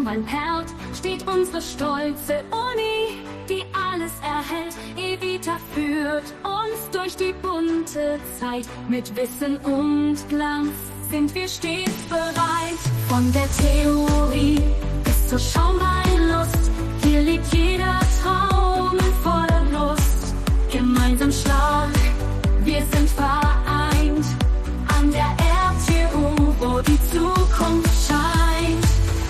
mein Herd steht unsere stolze Uni, die alles erhält. Evita führt uns durch die bunte Zeit. Mit Wissen und Glanz sind wir stets bereit. Von der Theorie bis zur Schaumweinlust, hier liegt jeder Traum in voller Lust. Gemeinsam stark, wir sind vereint, an der RTU, wo die Zukunft scheint.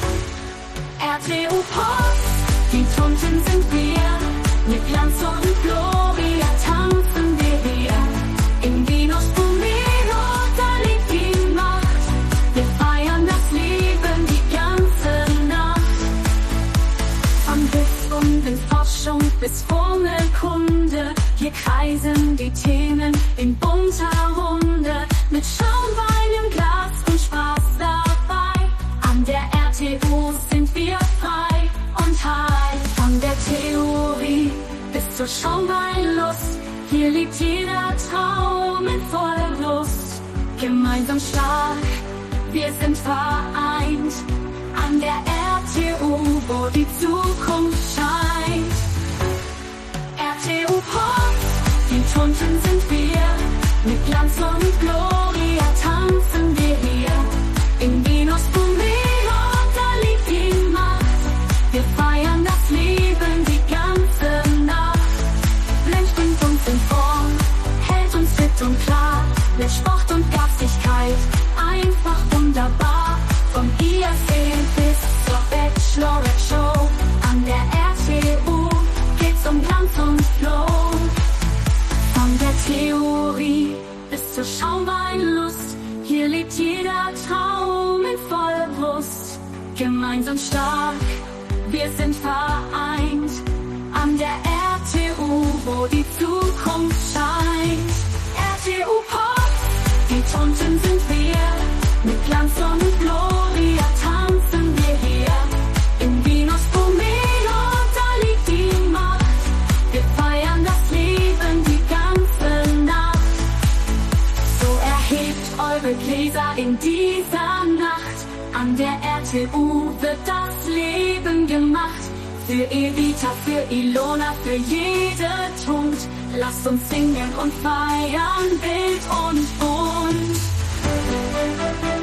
RTU Post, die Tunten sind wir, mit Glanz und Gloria tanzen wir hier. Im Vinus Fumero, da liegt die Macht, wir feiern das Leben die ganze Nacht. Von Wiss und in Forschung bis Formelkunde, hier kreisen die Themen in bunter Runde. Mit Schaumwein im Glas und Spaß dabei, an der RTU sind wir frei und heil. Von der Theorie bis zur Schaumweinlust, hier liegt jeder Traum in voller Lust. Gemeinsam stark, wir sind vereint, an der RTU, wo die Zukunft scheint. RTU Post, die Tunten sind wir, mit Glanz und Gloria tanzen wir hier. Im Vinus Fumero, da liegt die Macht, wir feiern das Leben die ganze Nacht. Blend bringt uns in Form, hält uns fit und klar, mit Sport und Gastigkeit, einfach wunderbar. Vom IAC bis zur Bachelorette Show, an der RTU geht's um Glanz und Flow. Von der Theorie bis zur Schaumweinlust, hier lebt jeder Traum in voller Brust. Gemeinsam stark, wir sind vereint, an der RTU, wo die Zukunft scheint. RTU Post, die Tunten sind wir, mit Glanz und Gloria tanzen wir hier. Im Vinus Fumero, da liegt die Macht, wir feiern das Leben die ganze Nacht. So erhebt eure Gläser in dieser Nacht, an der RTU wird das Leben gemacht. Für Evita, für Ilona, für jede Tugend, lasst uns singen und feiern, wild und bunt.